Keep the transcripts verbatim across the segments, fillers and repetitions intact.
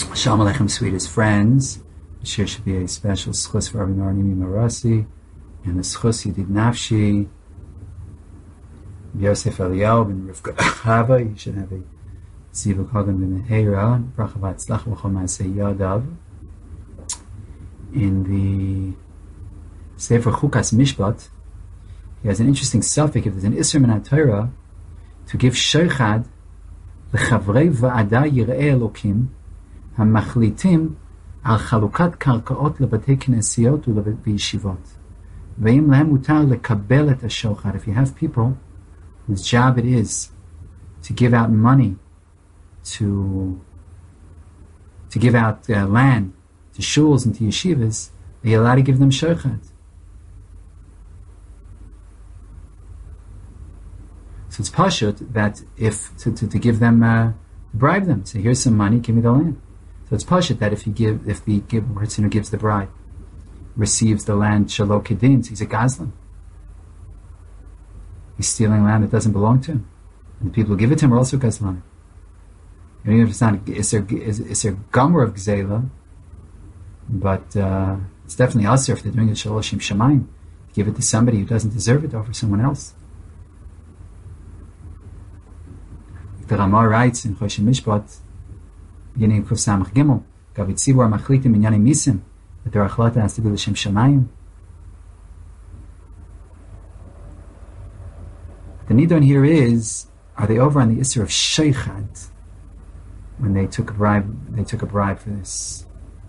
Shalom Aleichem, sweetest friends. This should be a special schus for Rabbi Narnimi Marasi, and the schus Yedid Nafshi, Yosef Eliyahu ben Rivka Chava. You should have a Zivuk Hagan ben Meheira, Bracha V'Atzlach V'Chol Ma'aseh Yadav. In the Sefer Chukas Mishpat, he has an interesting suffix. If there's an Isser Min HaTorah to give Sheichad L'Chavrei Va'ada Yirei Elokim המחליטים על חלוקת קרקעות לבתי כנסיות ובישיבות. ואם להם מותר לקבל את השוחד, if you have people whose job it is to give out money, to to give out uh, land to shuls and to yeshivas, you're allowed to give them shochat. So it's pashut that if to, to, to give them, uh, bribe them, say, here's some money, give me the land. So it's pashut that if you give, if the give, person who gives the bribe receives the land shalom kedin, he's a gazlan. He's stealing land that doesn't belong to him, and the people who give it to him are also gazlan. Even if it's not, is there is there gomer of gzela, but uh, it's definitely usher if they're doing it shaloshim shamayim. Give it to somebody who doesn't deserve it over someone else. The Ramah writes in Choshen Mishpat, beginning of Kuf Samach Gimel, Gavit Tzibur Machlitim Minyanim Misim, that their achlata has to be l'shem shamayim. The nidon here is: are they over on the issur of sheichad when they took a bribe? They took a bribe for this.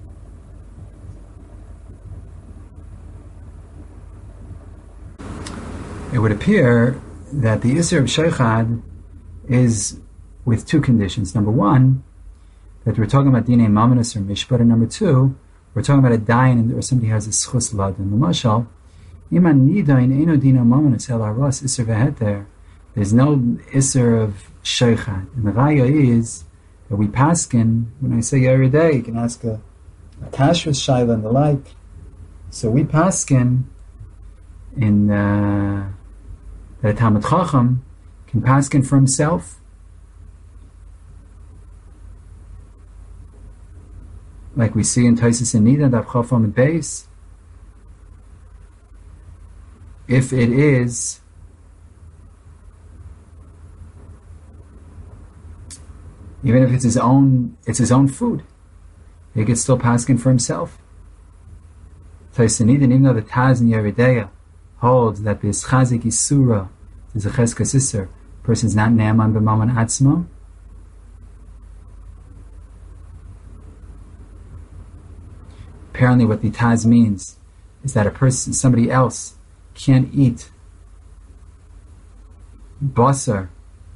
It would appear that the issur of sheichad is with two conditions. Number one, that we're talking about dinei mamonos or mishpat, and number two, we're talking about a dayan or somebody who has a schus ladin. The mashal, iman nidain eno dina mamonos el haras iser veheter. There's no iser of sheichad, and the raya is that we paskin. When I say every day, you can ask a, a kashrus shaila and the like. So we paskin in uh, that a Talmid Chacham can paskin for himself, like we see in Taisus and Nida, Daf Chafam and Beis. If it is even if it's his own, it's his own food, he can still paskin for himself. Taisus and Nida, even though the Taz and Yeridea holds that this chazik isura is a cheskas iser, person's not ne'aman b'maman atzmo, apparently what the Taz means is that a person, somebody else, can't eat basar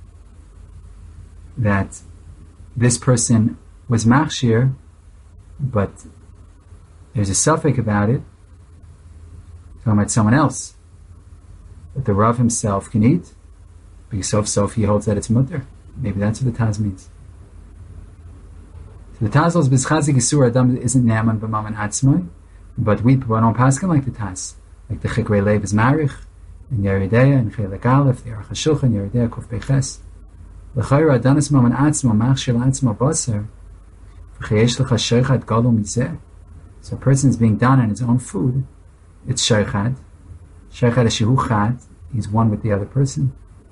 that this person was machshir, but there's a suffix about it, talking about someone else, that the Rav himself can eat, because sof sof he holds that it's mutter. Maybe that's what the Taz means. So the Taz holds b'schazik isur adam isn't ne'aman b'maman atzmai, but we don't paskin like the Taz, like the Chikrei Lev is marich, and Yeridea, and Chelek Aleph, the Aruch HaShulchan, Yeridea Kuf Beches. L'chayra adanis maman atzmo machshir l'atzmo baser, v'chayesh l'cha sheichad gadol mizeh. So a person is being done on his own food, it's sheichad. Sheichad is shehu chad, he's one with the other person.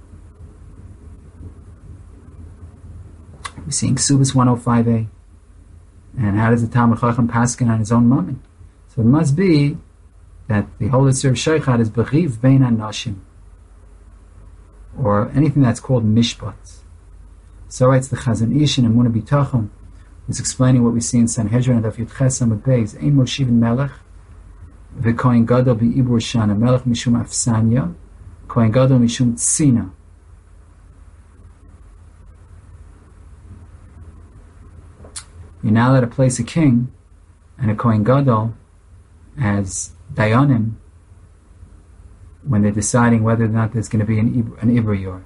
We're seeing Ksubas one oh five a. And how does the Talmid Chacham paskin on his own mammon? So it must be that the whole issur of sheichad is bechiv bein anashim, or anything that's called mishpat. So writes the Chazon Ish in Emunah B'Tachon, who's explaining what we see in Sanhedrin and Daf Yud Ches Amud Beis. Ein moshivin melech v'kohen gadol b'ibur shana, melech mishum afsanya, kohen gadol mishum tzina. You're now allowed to place a king and a kohen gadol as dayanim when they're deciding whether or not there's going to be an an ibrayur.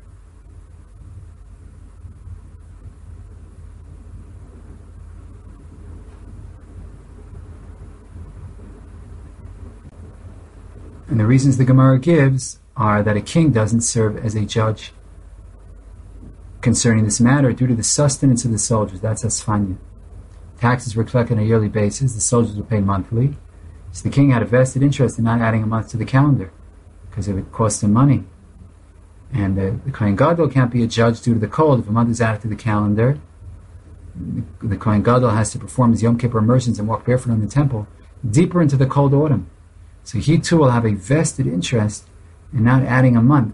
And the reasons the Gemara gives are that a king doesn't serve as a judge concerning this matter due to the sustenance of the soldiers. That's asfanya. taxes were collected on a yearly basis, the soldiers were paid monthly. So the king had a vested interest in not adding a month to the calendar because it would cost him money. And uh, the Kohen Gadol can't be a judge due to the cold. If a month is added to the calendar, the, the Kohen Gadol has to perform his Yom Kippur immersions and walk barefoot in the temple deeper into the cold autumn. So he too will have a vested interest in not adding a month.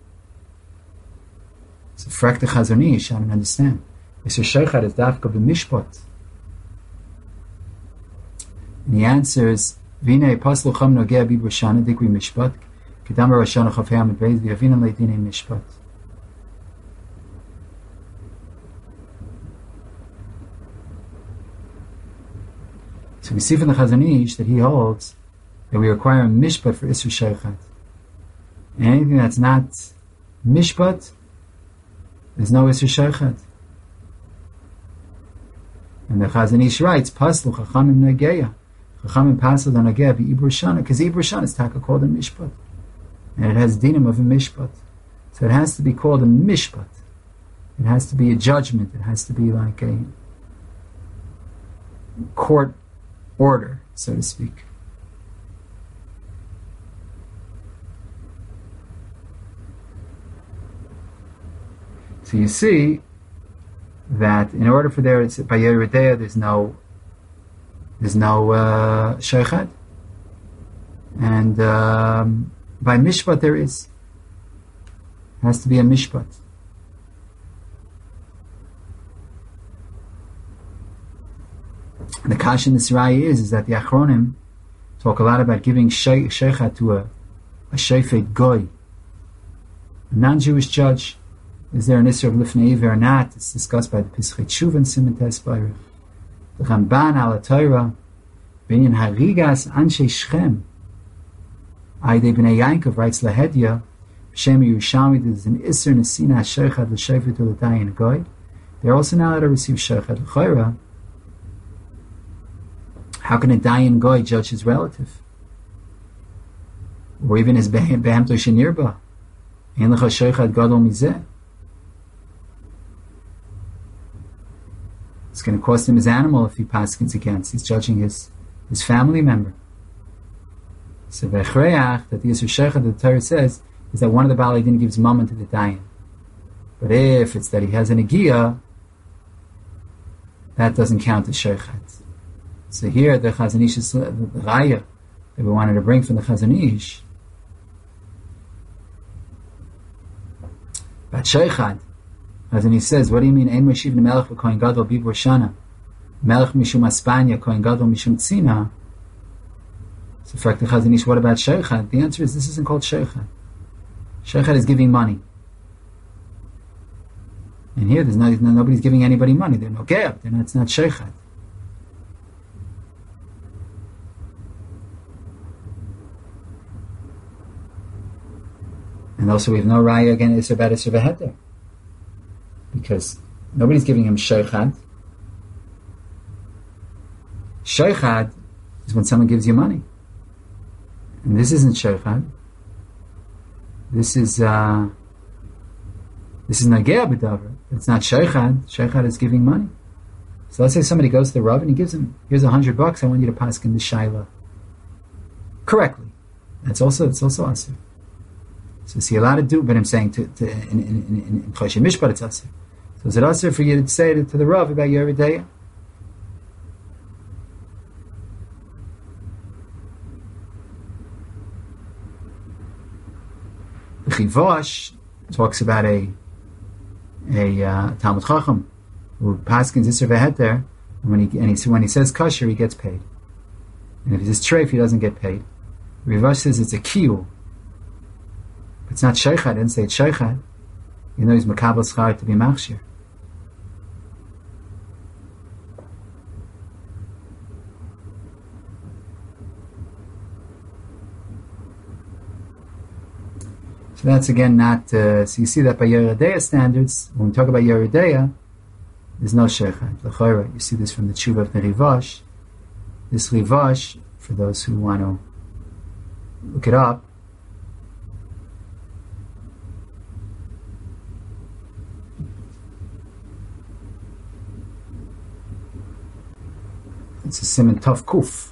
So Frak the Chazon Ish, I don't understand. Mister Sheikhad is dafka b'mishpat. And he answers, V'nei paslu cham nogea bid roshana dikri mishpat, kedam roshana chafei amid beis v'yavinan leidinei mishpat. So we see from the Chazon Ish that he holds that we require a mishpat for Isser Sheikhad. And anything that's not mishpat, there's no Isser Sheikhad. And the Chazon Ish writes, Paslu chachamim negeya. Chachamim paslu on negeya v'ibur shana, because ibur shana is taka called a mishpat. And it has dinim of a mishpat. So it has to be called a mishpat. It has to be a judgment. It has to be like a court order, so to speak. So you see that in order for there, it's, by Yeridea, there's no, there's no uh, sheikhad, and um, by mishpat there is. It has to be a mishpat. And the kash in the Siraya is is that the Achronim talk a lot about giving sheikh, sheikhad to a, a sheifet goy, a non-Jewish judge. Is there an Isser of Lifnei Iver or not? It's discussed by the Pischei Tshuva and Siman Tes Baruch. The Ramban al Torah, Binyan Harigas Anshe Shchem, Aydei Bnei Yankov writes Lahedya, B'Shem Yerushalmi, there's an Isser Nesina HaSheichad L'Sheifet U'L'Dayin Goy. They're also not allowed to receive Sheichad L'Choira. How can a Dayan Goy judge his relative? Or even his Behem Toshe Nirba? Ein L'cha Sheichad Gadol Mizeh. It's going to cost him his animal if he paskins against. He's judging his, his family member. So v'echreach, that the Yisur Sheikhad, that the Torah says, is that one of the Baalei Din gives mammon to the Dayan. But if it's that he has an Agiya, that doesn't count as Sheikhad. So here, the Chazon Ish, the Raya that we wanted to bring from the Chazon Ish, but Sheikhad, as he says, what do you mean? Ein Meshiv Melech v'Kohen Gadol bibur shana, Melech mishum Aspanya, Kohen Gadol mishum Tzina. So, for the Chazon Ish, what about Sheikhad? The answer is this isn't called Sheikhad. Sheikhad is giving money, and here there's no, nobody's giving anybody money. They're no geab. They're not. It's not Sheikhad. And also, we have no raya again. It's about Isser v'Heter. Because nobody's giving him sheikhad. Sheikhad is when someone gives you money. And this isn't sheikhad. This is uh, this is nagea b'davar. It's not sheikhad. Sheikhad is giving money. So let's say somebody goes to the Rav and he gives him, here's a hundred bucks, I want you to pass in the shaila. Correctly. That's also, it's also asir. So is he allowed to do, but I'm saying to, to in in in, in Choshen Mishpat it's asir. So is it asir for you to say to, to the Rav about your Yeridea? The Chivosh talks about a a uh, Talmud Chacham who paskins Isser v'Heter, and when he and he when he says kosher, he gets paid. And if he says treif, he doesn't get paid. Rivash says it's a kiyul. It's not sheikhad. I didn't say it's sheikhad. You know he's makabel schar to be machshir. So that's again not. Uh, so you see that by Yeridea standards, when we talk about Yeridea, there's no sheikhad. L'chayra, you see this from the tshuva of the Rivash. This Rivash, for those who want to look it up, It's a siman tough kuf.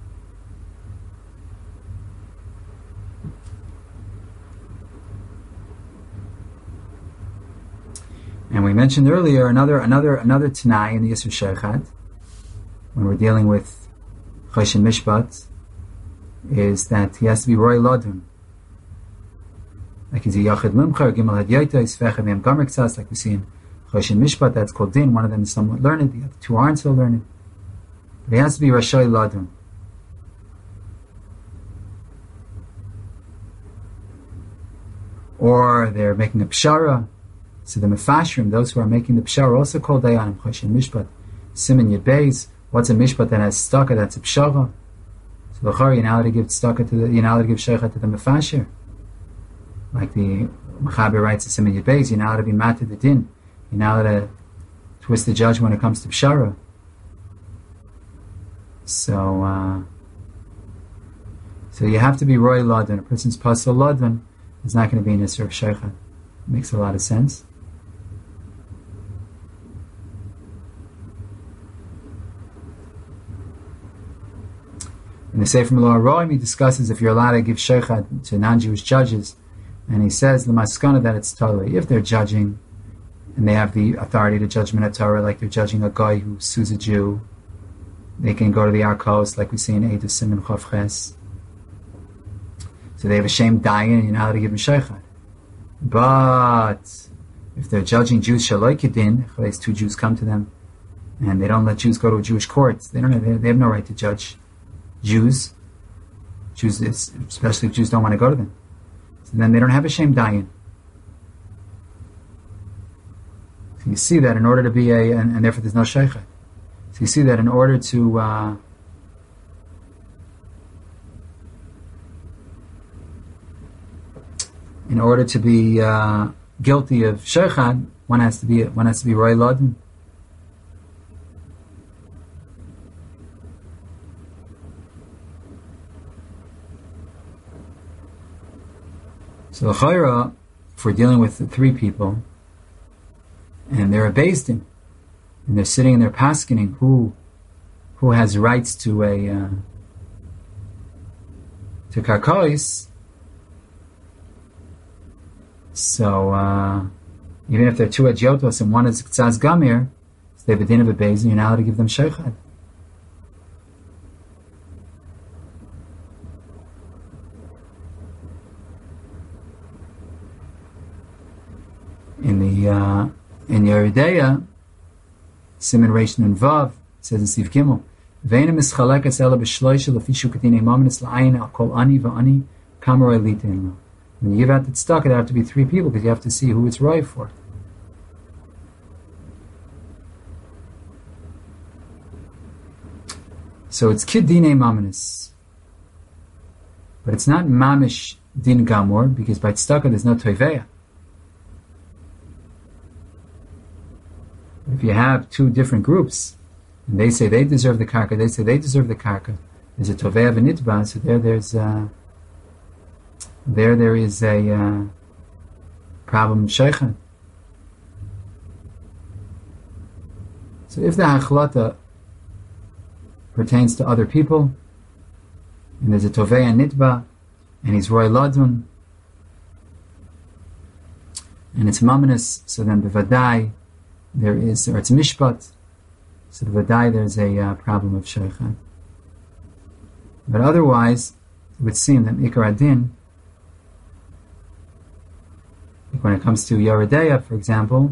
And we mentioned earlier another another another Tanai in the Yisur Sheikhad, when we're dealing with Choshen Mishpat, is that he has to be Roy Ladun. Like he's a Yachid Mumcha, Gimel Hadyaita, he's Fechem Yem Gomer Ktsas, like we see in Choshen Mishpat, that's called Din. One of them is somewhat learned, the other two aren't so learned. But he has to be Rashay Ladun. Or they're making a Pshara. So the Mefashrim, those who are making the Pshara, are also called Dayanim, Choshen Mishpat. Siman Yud Beis, what's a Mishpat that has Staka, that's a Pshara. So the Chari, you're not allowed to give Staka to the, you're not allowed to give Sheikha to the Mefashir. Like the Mechaber writes in Siman Yud Beis, you're not allowed to be Mat to the Din. You're not allowed to twist the judge when it comes to Pshara. So, uh, so you have to be Roy Ladon. A person's Pasal Ladon is not going to be in Yisur of Sheikha. Makes a lot of sense. In the Sefer Meluah Roim, he discusses if you're allowed to give Sheikhad to non-Jewish judges, and he says the Maskana that it's totally, if they're judging and they have the authority to judge Minat Torah, like they're judging a guy who sues a Jew, they can go to the Arkos, like we see in Eidos Siman Chof Ches. So they have a shame dying, and you're not allowed to give him Sheikhad. But if they're judging Jews Shaloi Kedin, these two Jews come to them, and they don't let Jews go to a Jewish court, they don't have, they have no right to judge Jews. Jews, especially if Jews don't want to go to them. So then they don't have a shame dying. So you see that in order to be a, and, and therefore there's no Sheikha. So you see that in order to uh, in order to be uh, guilty of Sheikhad, one has to be one has to be Roy Ladin. So the Chayra, if we're dealing with the three people, and they're a Beis Din, and they're sitting and they're paskening who who has rights to a uh, to karkois. So uh, even if they're two adjotos and one is Ktsaz Gamir, so they have a din of a Beis Din, you're not allowed to give them Sheikhad. In the uh, in Yeridea, Siman Reish Nun Vav, it says in Siv Gimel, Ve'ena mischalekas ela b'shloisha l'fishu katinei maminis la'ayin al kol ani va'ani kamaroi litin lo. When you give out the tzedakah, there have to be three people because you have to see who it's right for. So it's kid dinei maminis, but it's not mamish din gamor because by tzedakah there's no toiveya. If you have two different groups, and they say they deserve the karka, they say they deserve the karka, there's a tovei v'nitba, so there there's uh, there there is a uh, problem of sheikhan. So if the hachlata pertains to other people, and there's a tovei and nitba, and he's roy ladun, and it's mamanis, so then bevadai, there is, or it's mishpat, so the vadai there's a uh, problem of sheikhan. But otherwise, it would seem that ikar adin, like when it comes to Yeridea, for example,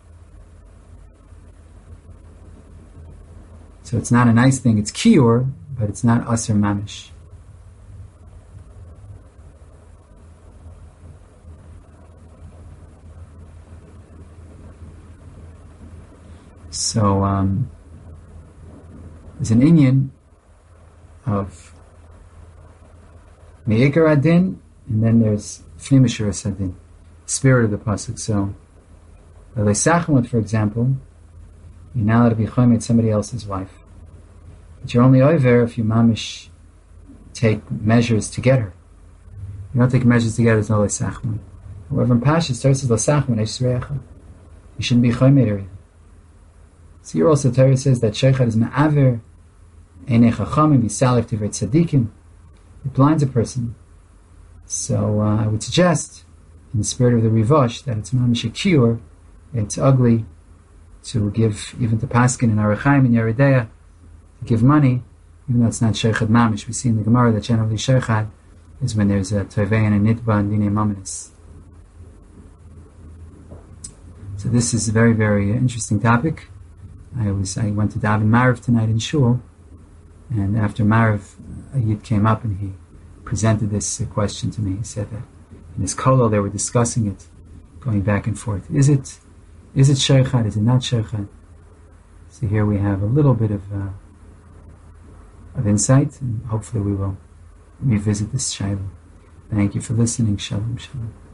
so it's not a nice thing, it's kiyor, but it's not aser mamish. So um, there's an inyan of me'ikar adin, and then there's fnimishur adin, spirit of the pasuk. So, Leisachmut, for example, you're now allowed to be chomet somebody else's wife, but you're only over if you mamish take measures to get her. You don't take measures to get her. There's no leisachmut. However, in Pasha it starts with leisachmut eishrecha. You shouldn't be chomet her. So here also Torah says that Sheikhad is ma'aver Einei chachamim yisalef tivrei tzadikim. It blinds a person. So uh, I would suggest, in the spirit of the Rivash, that it's mamish a cure, it's ugly to give, even to Paskin and Arachaim and Yeridea, to give money, even though it's not Sheikhad Mamish. We see in the Gemara that generally Sheikhad is when there's a Tovei and a Nitba and Dinei Mamanis. So this is a very, very interesting topic. I was I went to daven Mariv tonight in Shul, and after Mariv, a Yid came up and he presented this question to me. He said that in his kollel they were discussing it, going back and forth. Is it is it sheikhad? Is it not sheikhad? So here we have a little bit of uh, of insight, and hopefully we will revisit this shayla. Thank you for listening. Shalom, shalom.